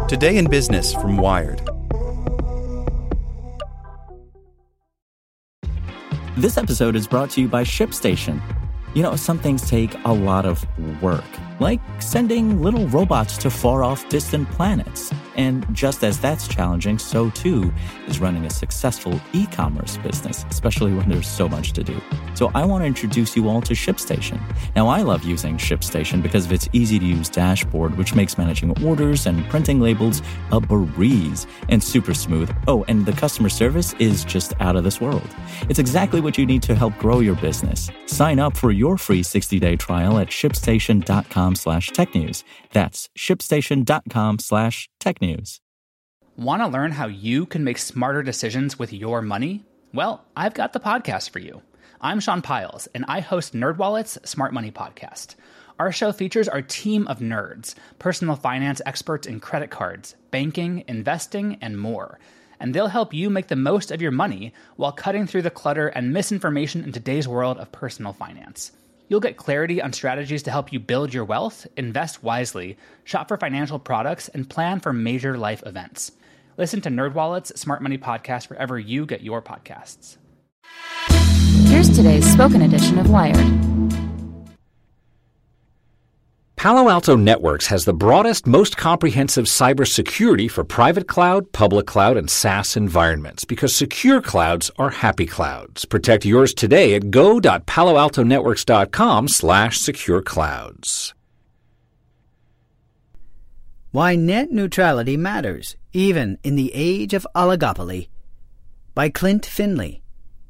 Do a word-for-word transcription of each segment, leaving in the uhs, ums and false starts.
Today in Business from Wired. This episode is brought to you by ShipStation. You know, some things take a lot of work, like sending little robots to far-off distant planets. And just as that's challenging, so too is running a successful e-commerce business, especially when there's so much to do. So I want to introduce you all to ShipStation. Now, I love using ShipStation because of its easy-to-use dashboard, which makes managing orders and printing labels a breeze and super smooth. Oh, and the customer service is just out of this world. It's exactly what you need to help grow your business. Sign up for your free sixty-day trial at shipstation.com slash technews. That's shipstation.com slash technews. Want to learn how you can make smarter decisions with your money? Well, I've got the podcast for you. I'm Sean Piles, and I host NerdWallet's Smart Money Podcast. Our show features our team of nerds, personal finance experts in credit cards, banking, investing, and more. And they'll help you make the most of your money while cutting through the clutter and misinformation in today's world of personal finance. You'll get clarity on strategies to help you build your wealth, invest wisely, shop for financial products, and plan for major life events. Listen to NerdWallet's Smart Money Podcast wherever you get your podcasts. Here's today's spoken edition of Wired. Palo Alto Networks has the broadest, most comprehensive cybersecurity for private cloud, public cloud, and SaaS environments because secure clouds are happy clouds. Protect yours today at go.paloaltonetworks.com slash secure clouds. Why Net Neutrality Matters, Even in the Age of Oligopoly, by Clint Finley.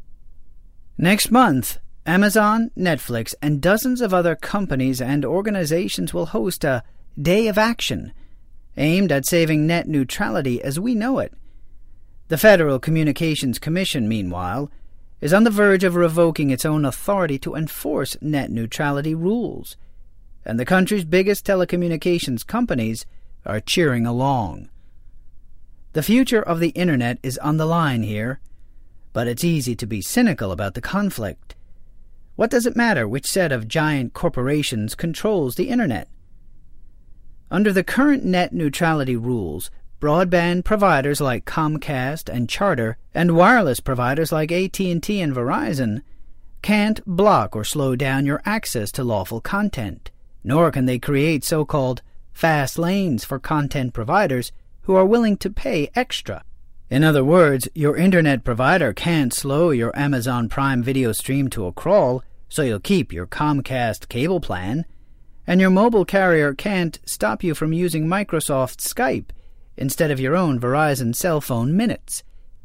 Next month, Amazon, Netflix, and dozens of other companies and organizations will host a Day of Action aimed at saving net neutrality as we know it. The Federal Communications Commission, meanwhile, is on the verge of revoking its own authority to enforce net neutrality rules, and the country's biggest telecommunications companies are cheering along. The future of the Internet is on the line here, but it's easy to be cynical about the conflict. What does it matter which set of giant corporations controls the Internet? Under the current net neutrality rules, broadband providers like Comcast and Charter and wireless providers like A T and T and Verizon can't block or slow down your access to lawful content, nor can they create so-called fast lanes for content providers who are willing to pay extra. In other words, your internet provider can't slow your Amazon Prime Video stream to a crawl, so you'll keep your Comcast cable plan, and your mobile carrier can't stop you from using Microsoft Skype instead of your own Verizon cell phone minutes.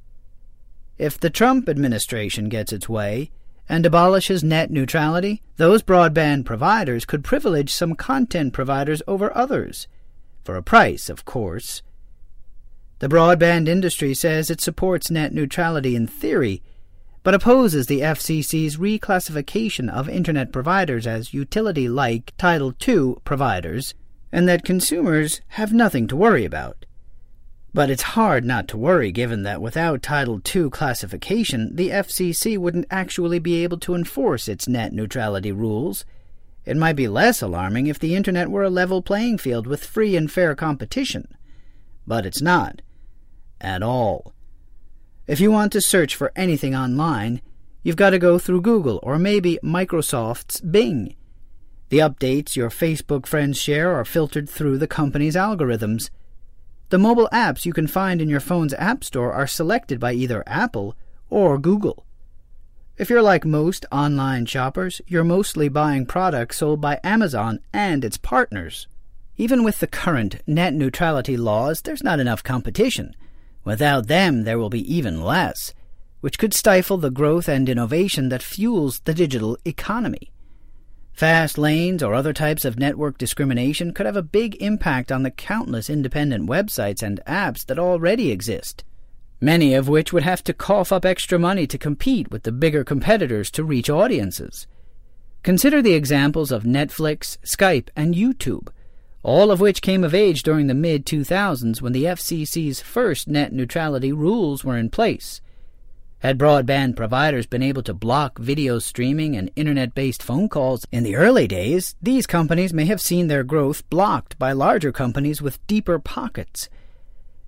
If the Trump administration gets its way and abolishes net neutrality, those broadband providers could privilege some content providers over others, for a price, of course. The broadband industry says it supports net neutrality in theory, but opposes the F C C's reclassification of Internet providers as utility-like Title two providers, and that consumers have nothing to worry about. But it's hard not to worry given that without Title two classification, the F C C wouldn't actually be able to enforce its net neutrality rules. It might be less alarming if the Internet were a level playing field with free and fair competition. But it's not. At all. If you want to search for anything online, you've got to go through Google or maybe Microsoft's Bing. The updates your Facebook friends share are filtered through the company's algorithms. The mobile apps you can find in your phone's app store are selected by either Apple or Google. If you're like most online shoppers, you're mostly buying products sold by Amazon and its partners. Even with the current net neutrality laws, there's not enough competition. Without them, there will be even less, which could stifle the growth and innovation that fuels the digital economy. Fast lanes or other types of network discrimination could have a big impact on the countless independent websites and apps that already exist, many of which would have to cough up extra money to compete with the bigger competitors to reach audiences. Consider the examples of Netflix, Skype, and YouTube, all of which came of age during the mid two thousands when the F C C's first net neutrality rules were in place. Had broadband providers been able to block video streaming and internet-based phone calls in the early days, these companies may have seen their growth blocked by larger companies with deeper pockets,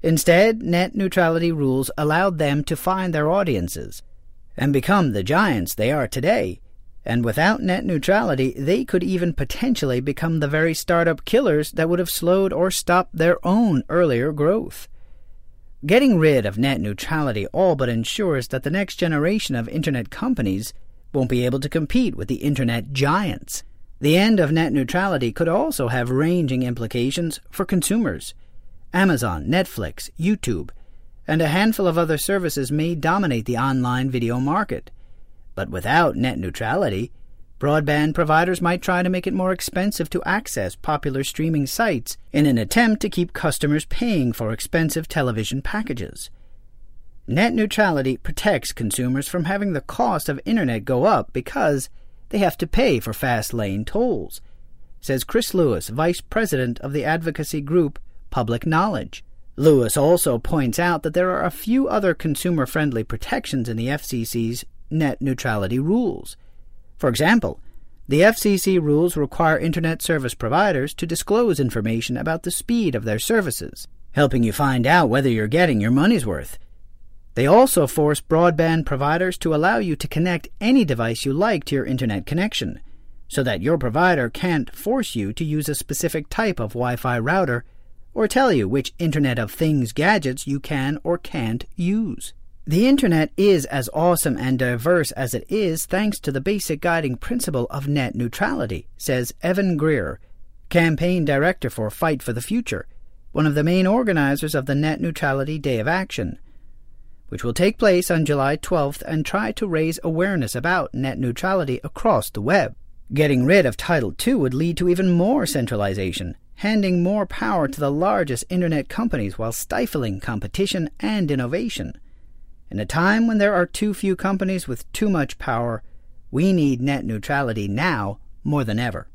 Instead, net neutrality rules allowed them to find their audiences and become the giants they are today. And without net neutrality, they could even potentially become the very startup killers that would have slowed or stopped their own earlier growth. Getting rid of net neutrality all but ensures that the next generation of Internet companies won't be able to compete with the Internet giants. The end of net neutrality could also have ranging implications for consumers. Amazon, Netflix, YouTube, and a handful of other services may dominate the online video market. But without net neutrality, broadband providers might try to make it more expensive to access popular streaming sites in an attempt to keep customers paying for expensive television packages. Net neutrality protects consumers from having the cost of internet go up because they have to pay for fast lane tolls, says Chris Lewis, vice president of the advocacy group Public Knowledge. Lewis also points out that there are a few other consumer-friendly protections in the F C C's net neutrality rules. For example, the F C C rules require Internet service providers to disclose information about the speed of their services, helping you find out whether you're getting your money's worth. They also force broadband providers to allow you to connect any device you like to your Internet connection, so that your provider can't force you to use a specific type of Wi-Fi router or tell you which Internet of Things gadgets you can or can't use. The Internet is as awesome and diverse as it is thanks to the basic guiding principle of net neutrality, says Evan Greer, campaign director for Fight for the Future, one of the main organizers of the Net Neutrality Day of Action, which will take place on July twelfth and try to raise awareness about net neutrality across the web. Getting rid of Title two would lead to even more centralization, handing more power to the largest Internet companies while stifling competition and innovation. In a time when there are too few companies with too much power, we need net neutrality now more than ever.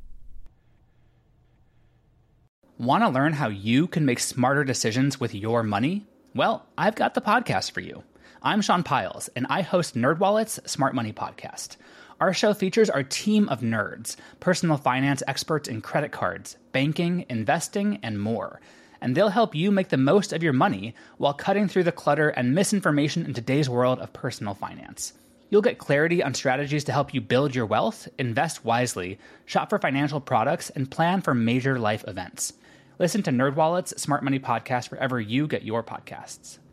Want to learn how you can make smarter decisions with your money? Well, I've got the podcast for you. I'm Sean Piles, and I host NerdWallet's Smart Money Podcast. Our show features our team of nerds, personal finance experts in credit cards, banking, investing, and more. And they'll help you make the most of your money while cutting through the clutter and misinformation in today's world of personal finance. You'll get clarity on strategies to help you build your wealth, invest wisely, shop for financial products, and plan for major life events. Listen to NerdWallet's Smart Money Podcast wherever you get your podcasts.